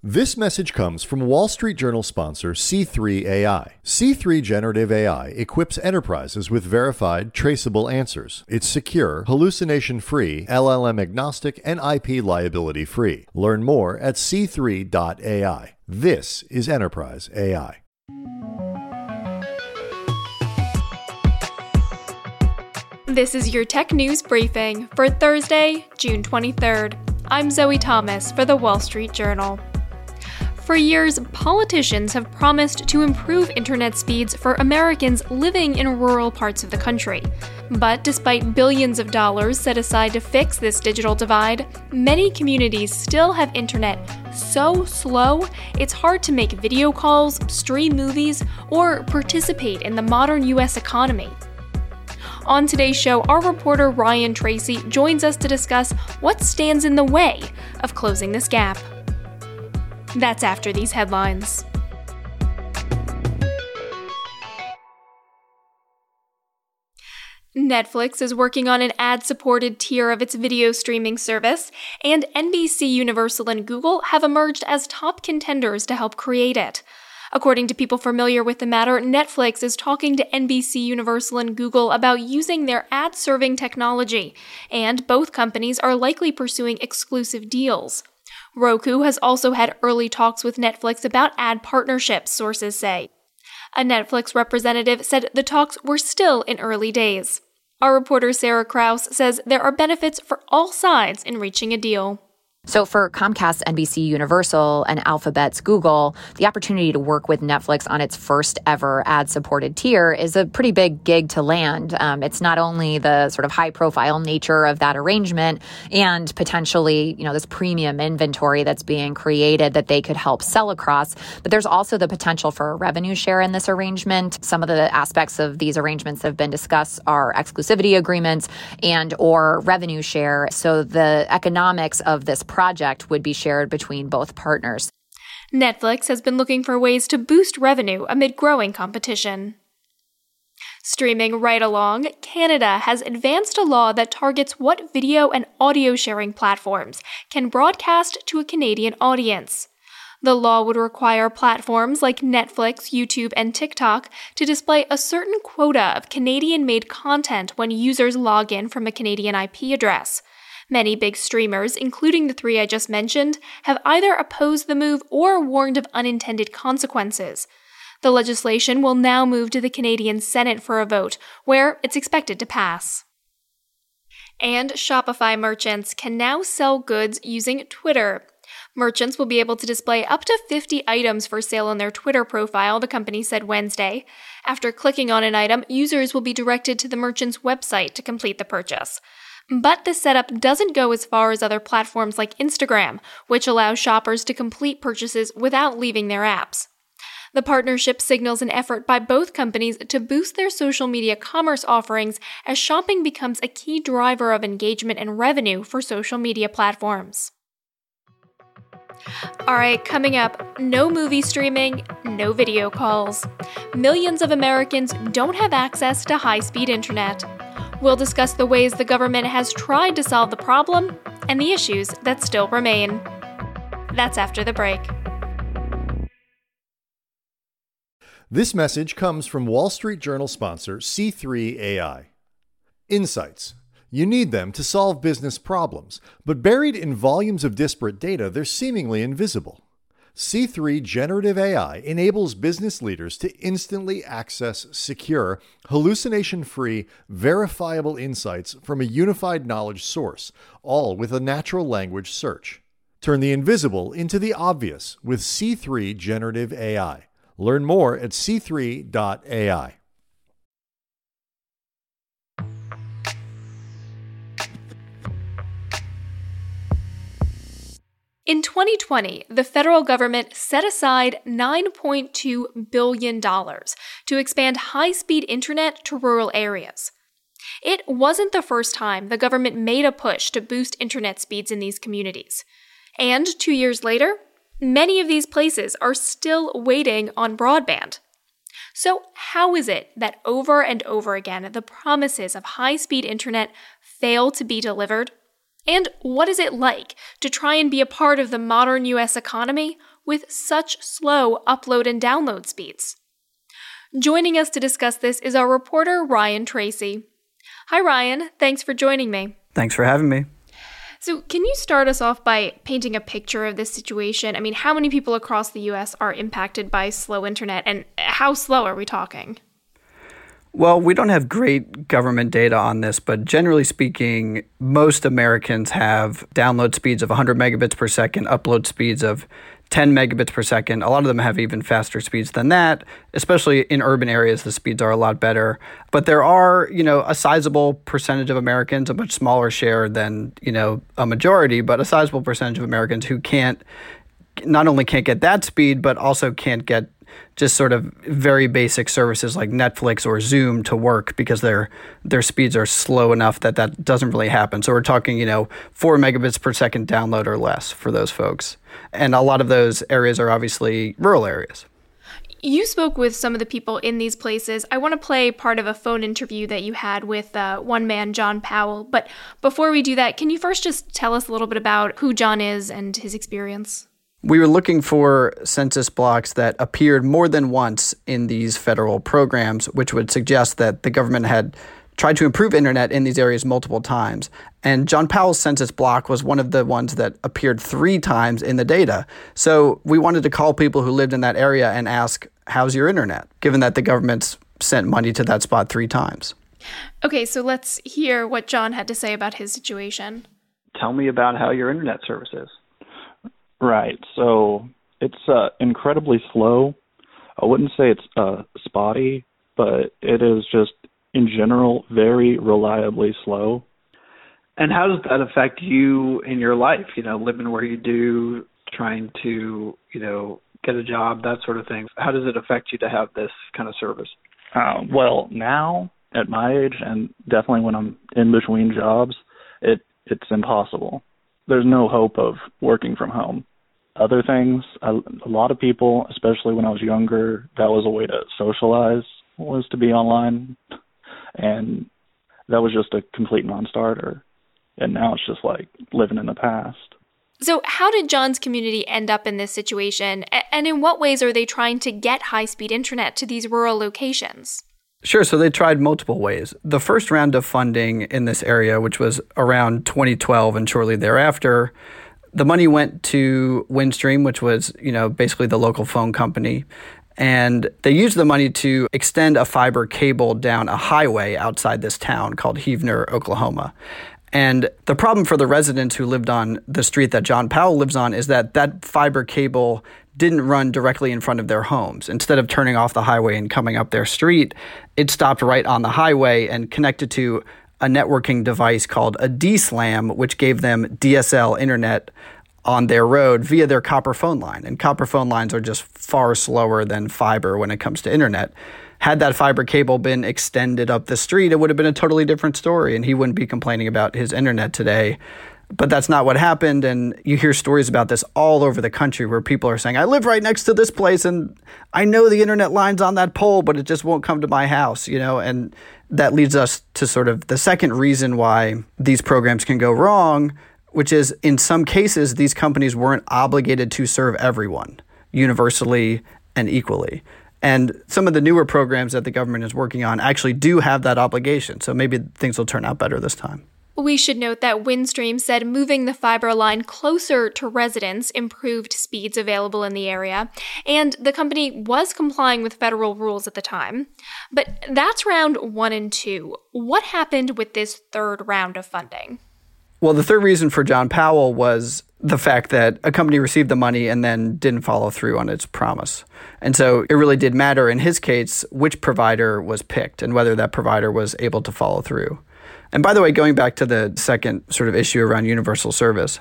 This message comes from Wall Street Journal sponsor C3 AI. C3 Generative AI equips enterprises with verified, traceable answers. It's secure, hallucination-free, LLM-agnostic, and IP liability-free. Learn more at c3.ai. This is Enterprise AI. This is your tech news briefing for Thursday, June 23rd. I'm Zoe Thomas for the Wall Street Journal. For years, politicians have promised to improve internet speeds for Americans living in rural parts of the country. But despite billions of dollars set aside to fix this digital divide, many communities still have internet so slow it's hard to make video calls, stream movies, or participate in the modern U.S. economy. On today's show, our reporter Ryan Tracy joins us to discuss what stands in the way of closing this gap. That's after these headlines. Netflix is working on an ad-supported tier of its video streaming service, and NBC Universal and Google have emerged as top contenders to help create it. According to people familiar with the matter, Netflix is talking to NBC Universal and Google about using their ad-serving technology, and both companies are likely pursuing exclusive deals. Roku has also had early talks with Netflix about ad partnerships, sources say. A Netflix representative said the talks were still in early days. Our reporter Sarah Krause says there are benefits for all sides in reaching a deal. So for Comcast, NBC Universal, and Alphabet's Google, the opportunity to work with Netflix on its first ever ad-supported tier is a pretty big gig to land. It's not only the sort of high-profile nature of that arrangement and potentially, this premium inventory that's being created that they could help sell across, but there's also the potential for a revenue share in this arrangement. Some of the aspects of these arrangements that have been discussed are exclusivity agreements and or revenue share. So the economics of this project would be shared between both partners. Netflix has been looking for ways to boost revenue amid growing competition. Streaming right along, Canada has advanced a law that targets what video and audio sharing platforms can broadcast to a Canadian audience. The law would require platforms like Netflix, YouTube, and TikTok to display a certain quota of Canadian-made content when users log in from a Canadian IP address. Many big streamers, including the three I just mentioned, have either opposed the move or warned of unintended consequences. The legislation will now move to the Canadian Senate for a vote, where it's expected to pass. And Shopify merchants can now sell goods using Twitter. Merchants will be able to display up to 50 items for sale on their Twitter profile, the company said Wednesday. After clicking on an item, users will be directed to the merchant's website to complete the purchase. But this setup doesn't go as far as other platforms like Instagram, which allows shoppers to complete purchases without leaving their apps. The partnership signals an effort by both companies to boost their social media commerce offerings as shopping becomes a key driver of engagement and revenue for social media platforms. Alright, coming up, no movie streaming, no video calls. Millions of Americans don't have access to high-speed internet. We'll discuss the ways the government has tried to solve the problem and the issues that still remain. That's after the break. This message comes from Wall Street Journal sponsor C3 AI. Insights. You need them to solve business problems, but buried in volumes of disparate data, they're seemingly invisible. C3 Generative AI enables business leaders to instantly access secure, hallucination-free, verifiable insights from a unified knowledge source, all with a natural language search. Turn the invisible into the obvious with C3 Generative AI. Learn more at c3.ai. In 2020, the federal government set aside $9.2 billion to expand high-speed internet to rural areas. It wasn't the first time the government made a push to boost internet speeds in these communities. And 2 years later, many of these places are still waiting on broadband. So how is it that over and over again the promises of high-speed internet fail to be delivered? And what is it like to try and be a part of the modern US economy with such slow upload and download speeds? Joining us to discuss this is our reporter, Ryan Tracy. Hi, Ryan. Thanks for joining me. Thanks for having me. So can you start us off by painting a picture of this situation? I mean, how many people across the U.S. are impacted by slow internet, and how slow are we talking? Well, we don't have great government data on this, but generally speaking, most Americans have download speeds of 100 megabits per second, upload speeds of 10 megabits per second. A lot of them have even faster speeds than that, especially in urban areas. The speeds are a lot better. But there are, a sizable percentage of Americans, a much smaller share than, a majority, but a sizable percentage of Americans who not only can't get that speed, but also can't get just sort of very basic services like Netflix or Zoom to work because their speeds are slow enough that doesn't really happen. So we're talking, 4 megabits per second download or less for those folks. And a lot of those areas are obviously rural areas. You spoke with some of the people in these places. I want to play part of a phone interview that you had with one man, John Powell. But before we do that, can you first just tell us a little bit about who John is and his experience? We were looking for census blocks that appeared more than once in these federal programs, which would suggest that the government had tried to improve internet in these areas multiple times. And John Powell's census block was one of the ones that appeared 3 times in the data. So we wanted to call people who lived in that area and ask, how's your internet, given that the government's sent money to that spot 3 times. Okay, so let's hear what John had to say about his situation. Tell me about how your internet service is. Right. So it's incredibly slow. I wouldn't say it's spotty, but it is just, in general, very reliably slow. And how does that affect you in your life, living where you do, trying to, get a job, that sort of thing? How does it affect you to have this kind of service? Well, now, at my age, and definitely when I'm in between jobs, it's impossible. There's no hope of working from home. Other things, a lot of people, especially when I was younger, that was a way to socialize, was to be online. And that was just a complete non-starter. And now it's just like living in the past. So how did John's community end up in this situation? And in what ways are they trying to get high-speed internet to these rural locations? Sure. So they tried multiple ways. The first round of funding in this area, which was around 2012 and shortly thereafter, the money went to Windstream, which was, basically the local phone company. And they used the money to extend a fiber cable down a highway outside this town called Heavener, Oklahoma. And the problem for the residents who lived on the street that John Powell lives on is that fiber cable didn't run directly in front of their homes. Instead of turning off the highway and coming up their street, it stopped right on the highway and connected to a networking device called a DSLAM, which gave them DSL internet on their road via their copper phone line. And copper phone lines are just far slower than fiber when it comes to internet. Had that fiber cable been extended up the street, it would have been a totally different story, and he wouldn't be complaining about his internet today. But that's not what happened, and you hear stories about this all over the country where people are saying, I live right next to this place, and I know the internet line's on that pole, but it just won't come to my house, and that leads us to sort of the second reason why these programs can go wrong, which is in some cases, these companies weren't obligated to serve everyone universally and equally. And some of the newer programs that the government is working on actually do have that obligation. So maybe things will turn out better this time. We should note that Windstream said moving the fiber line closer to residents improved speeds available in the area, and the company was complying with federal rules at the time. But that's round 1 and 2. What happened with this third round of funding? Well, the third reason for John Powell was the fact that a company received the money and then didn't follow through on its promise. And so it really did matter in his case which provider was picked and whether that provider was able to follow through. And by the way, going back to the second sort of issue around universal service,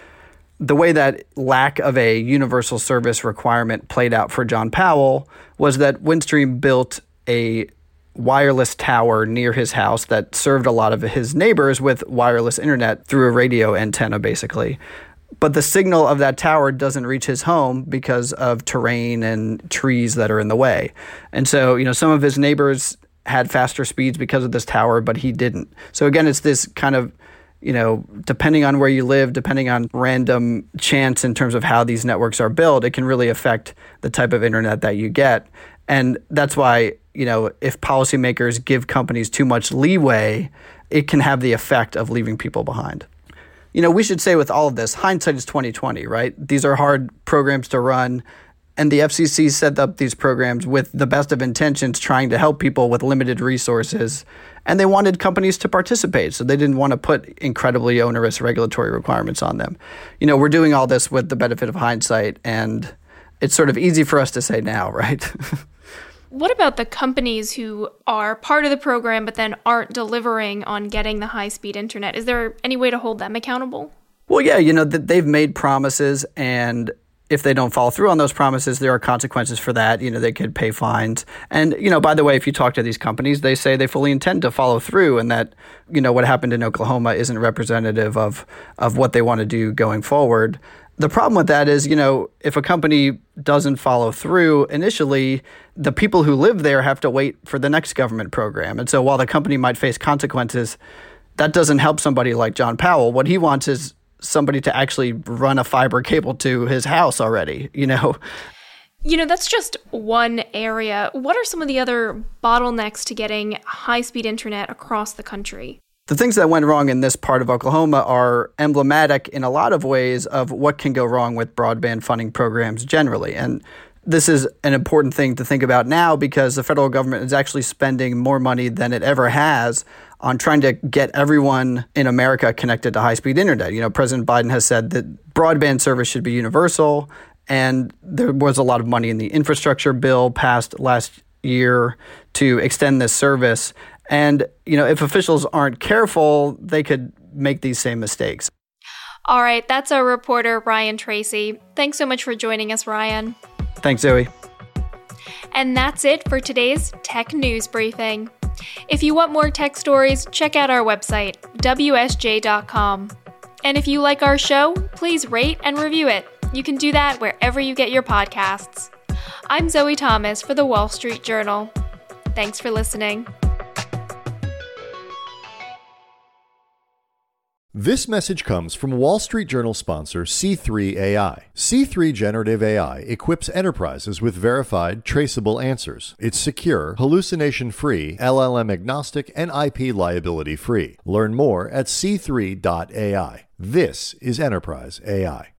the way that lack of a universal service requirement played out for John Powell was that Windstream built a wireless tower near his house that served a lot of his neighbors with wireless internet through a radio antenna, basically. But the signal of that tower doesn't reach his home because of terrain and trees that are in the way. And so, some of his neighbors had faster speeds because of this tower, but he didn't. So again, it's this kind of depending on where you live, depending on random chance in terms of how these networks are built, it can really affect the type of internet that you get. And that's why, if policymakers give companies too much leeway, it can have the effect of leaving people behind. We should say with all of this, hindsight is 2020, right? These are hard programs to run. And the FCC set up these programs with the best of intentions, trying to help people with limited resources. And they wanted companies to participate, so they didn't want to put incredibly onerous regulatory requirements on them. We're doing all this with the benefit of hindsight, and it's sort of easy for us to say now, right? What about the companies who are part of the program but then aren't delivering on getting the high-speed internet? Is there any way to hold them accountable? Well, yeah, they've made promises, and if they don't follow through on those promises, there are consequences for that. They could pay fines. And, by the way, if you talk to these companies, they say they fully intend to follow through, and that, what happened in Oklahoma isn't representative of what they want to do going forward. The problem with that is, if a company doesn't follow through initially, the people who live there have to wait for the next government program. And so while the company might face consequences, that doesn't help somebody like John Powell. What he wants is somebody to actually run a fiber cable to his house already, That's just one area. What are some of the other bottlenecks to getting high-speed internet across the country? The things that went wrong in this part of Oklahoma are emblematic in a lot of ways of what can go wrong with broadband funding programs generally. And this is an important thing to think about now because the federal government is actually spending more money than it ever has on trying to get everyone in America connected to high-speed internet. President Biden has said that broadband service should be universal, and there was a lot of money in the infrastructure bill passed last year to extend this service. And, if officials aren't careful, they could make these same mistakes. All right, that's our reporter, Ryan Tracy. Thanks so much for joining us, Ryan. Thanks, Zoe. And that's it for today's Tech News Briefing. If you want more tech stories, check out our website, WSJ.com. And if you like our show, please rate and review it. You can do that wherever you get your podcasts. I'm Zoe Thomas for The Wall Street Journal. Thanks for listening. This message comes from Wall Street Journal sponsor C3 AI. C3 Generative AI equips enterprises with verified, traceable answers. It's secure, hallucination-free, LLM-agnostic, and IP liability-free. Learn more at c3.ai. This is Enterprise AI.